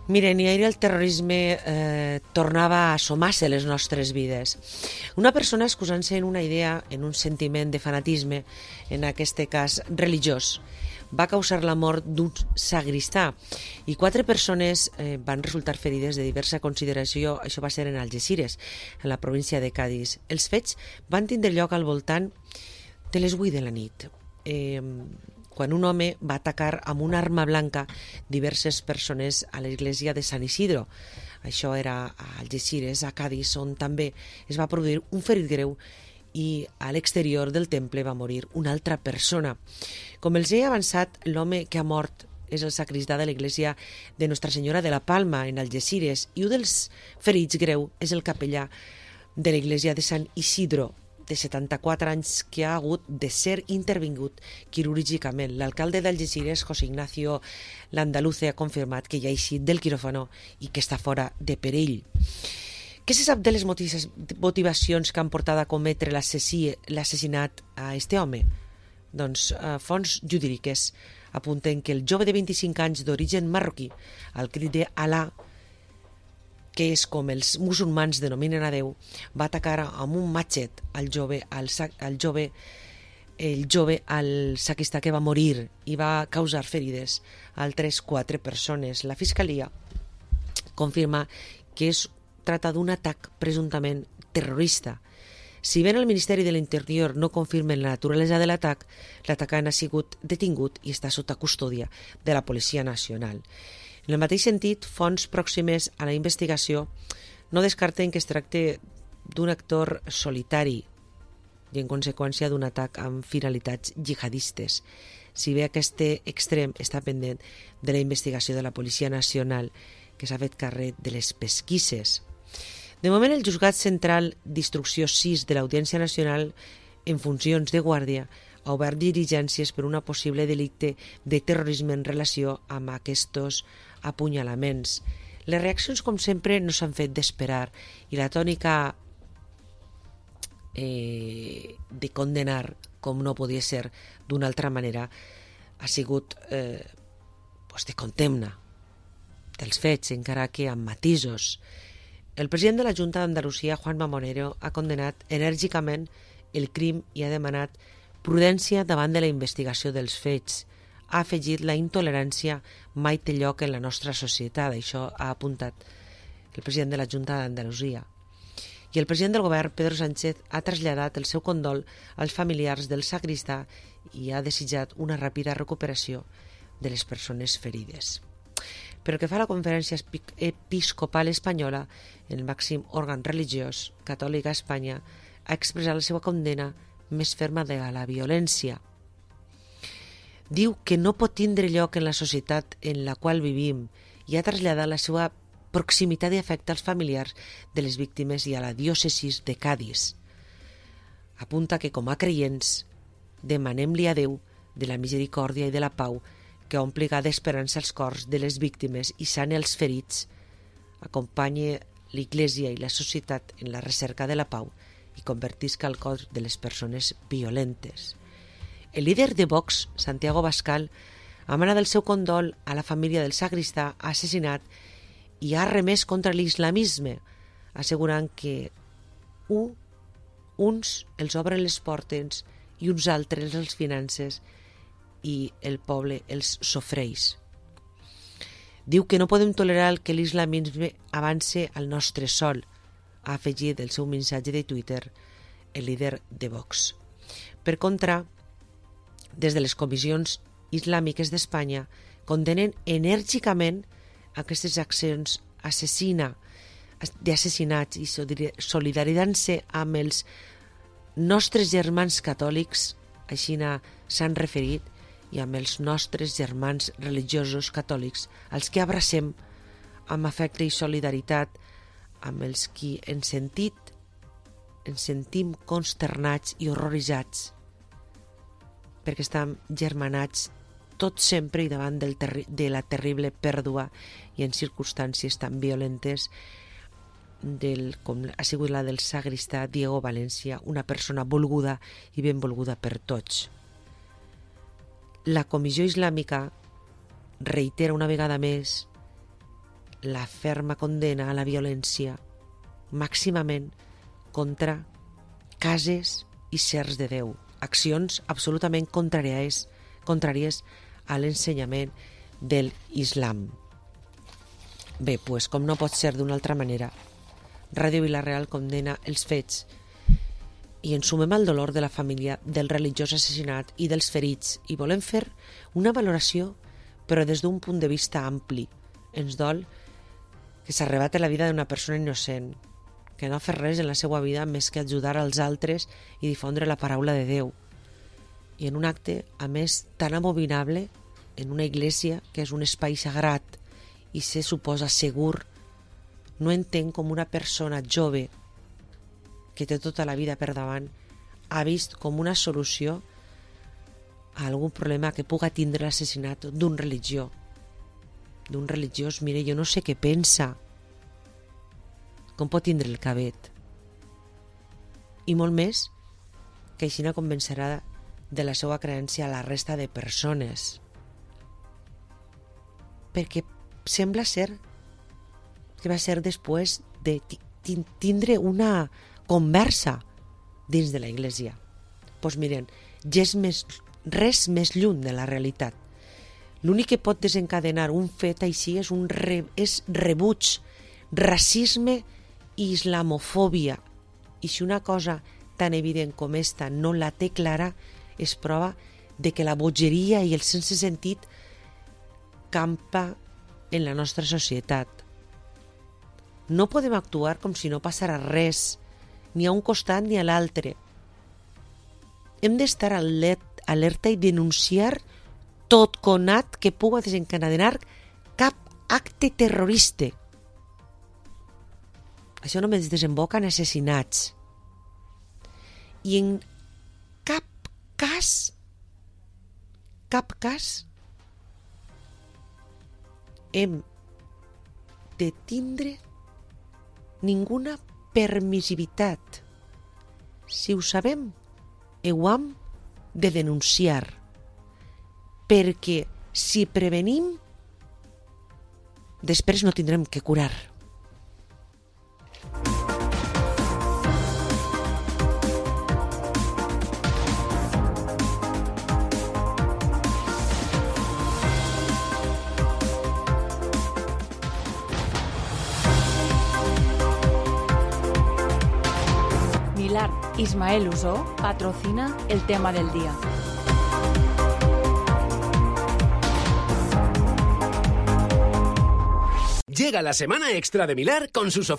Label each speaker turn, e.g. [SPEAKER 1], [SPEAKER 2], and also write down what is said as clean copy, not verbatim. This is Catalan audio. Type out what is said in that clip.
[SPEAKER 1] Miren, i ahir el terrorisme tornava a assomar-se a les nostres vides. Una persona excusant-se en una idea, en un sentiment de fanatisme, en aquest cas religiós, va causar la mort d'un sagristà i 4 persones van resultar ferides de diversa consideració. Això va ser en Algesires, en la província de Cadis. Els fets van tindre lloc al voltant de les 8 de la nit, quan un home va atacar amb una arma blanca diverses persones a l'església de Sant Isidro. Això era a Algesires, a Cadis, on també es va produir un ferit greu i a l'exterior del temple va morir una altra persona. Com els he avançat, l'home que ha mort és el sacristà de l'església de Nostra Senyora de la Palma, en Algesires, i un dels ferits greu és el capellà de l'església de Sant Isidro, de 74 anys, que ha hagut de ser intervingut quirúrgicament. L'alcalde d'Algesires, José Ignacio Landaluce, ha confirmat que ja ha eixit del quiròfano i que està fora de perill. Què se sap de les motivacions que han portat a cometre l'assassinat a este home? Doncs fonts jurídiques apunten que el jove de 25 anys d'origen marroquí, al crit d'Alà, que és com els musulmans denominen a Déu, va atacar amb un matxet el jove al sacristà, que va morir i va causar ferides a altres 4 persones. La Fiscalia confirma que es tracta d'un atac presumptament terrorista. Si bé el Ministeri de l'Interior no confirma la naturalesa de l'atac, l'atacant ha sigut detingut i està sota custòdia de la Policia Nacional. En el mateix sentit, fonts pròximes a la investigació no descarten que es tracti d'un actor solitari i, en conseqüència, d'un atac amb finalitats jihadistes. Si bé aquest extrem està pendent de la investigació de la Policia Nacional, que s'ha fet càrrec de les pesquises. De moment, el Juzgat Central d'Instrucció 6 de l'Audiència Nacional, en funcions de guàrdia, ha obert diligències per una possible delicte de terrorisme en relació amb aquests apunyalaments. Les reaccions, com sempre, no s'han fet d'esperar i la tònica de condenar, com no podia ser d'una altra manera, ha sigut de condemna dels fets, encara que amb matisos. El president de la Junta d'Andalusia, Juanma Moreno, ha condenat enèrgicament el crim i ha demanat prudència davant de la investigació dels fets. Ha afegit la intolerància mai té lloc en la nostra societat. Això ha apuntat el president de la Junta d'Andalusia. I el president del govern, Pedro Sánchez, ha traslladat el seu condol als familiars del sacristà i ha desitjat una ràpida recuperació de les persones ferides. Pel que fa a la Conferència Episcopal Espanyola, el màxim òrgan religiós catòlic a Espanya, ha expressat la seva condena més ferma de la violència. Diu que no pot tindre lloc en la societat en la qual vivim i ha traslladat la seva proximitat i afecte als familiars de les víctimes i a la diòcesis de Cadis. Apunta que, com a creients, demanem-li a Déu de la misericòrdia i de la pau que ompliga d'esperança els cors de les víctimes i sane els ferits, acompanye l'Iglésia i la societat en la recerca de la pau i convertisca el cor de les persones violentes. El líder de Vox, Santiago Abascal, ha manat el seu condol a la família del sacristà assassinat i ha remès contra l'islamisme, assegurant que uns els obren les portes i uns altres els finances i el poble els sofreix. Diu que no podem tolerar que l'islamisme avance al nostre sol, ha afegit el seu missatge de Twitter el líder de Vox. Per contra, des de les comissions islàmiques d'Espanya condenen enèrgicament aquestes accions d'assassinats i solidaritzant-se amb els nostres germans catòlics, així s'han referit, i amb els nostres germans religiosos catòlics, els que abracem amb afecte i solidaritat, amb els qui ens sentim consternats i horroritzats, perquè estem germanats tot sempre i davant de la terrible pèrdua i en circumstàncies tan violentes com ha sigut la del sagristà Diego Valencia, una persona volguda i benvolguda per tots. La Comissió Islàmica reitera una vegada més la ferma condena a la violència, màximament contra cases i sers de Déu, accions absolutament contràries a l'ensenyament del Islam. Bé, doncs, com no pot ser d'una altra manera, Ràdio Vila-real condena els fets i ens sumem al dolor de la família del religiós assassinat i dels ferits i volem fer una valoració, però des d'un punt de vista ampli. Ens dol que s'arrebate la vida d'una persona innocent, que no ha fet res en la seva vida més que ajudar als altres i difondre la paraula de Déu. I en un acte, a més, tan abominable, en una església que és un espai sagrat i se suposa segur, no entenc com una persona jove que té tota la vida per davant ha vist com una solució a algun problema que puga tindre l'assassinat d'un religiós. Mire, jo no sé què pensa, com pot tindre el cabet. I molt més que així convencerà de la seva creença a la resta de persones. Perquè sembla ser que va ser després de tindre una conversa dins de la Iglesia. Doncs miren, res més lluny de la realitat. L'únic que pot desencadenar un fet així és rebuig, racisme i islamofòbia. I si una cosa tan evident com esta no la té clara, és prova de que la bogeria i el sense sentit campa en la nostra societat. No podem actuar com si no passara res, ni a un costat ni a l'altre. Hem d'estar alerta i denunciar tot conat que pugui desencadenar cap acte terrorista. Això només desemboca en assassinats. I en cap cas hem de tindre ninguna permissivitat. Si ho sabem, ho hem de denunciar, perquè si prevenim, després no tindrem que curar.
[SPEAKER 2] Ismael Usó patrocina el tema del día.
[SPEAKER 3] Llega la semana extra de Milar con sus ofertas.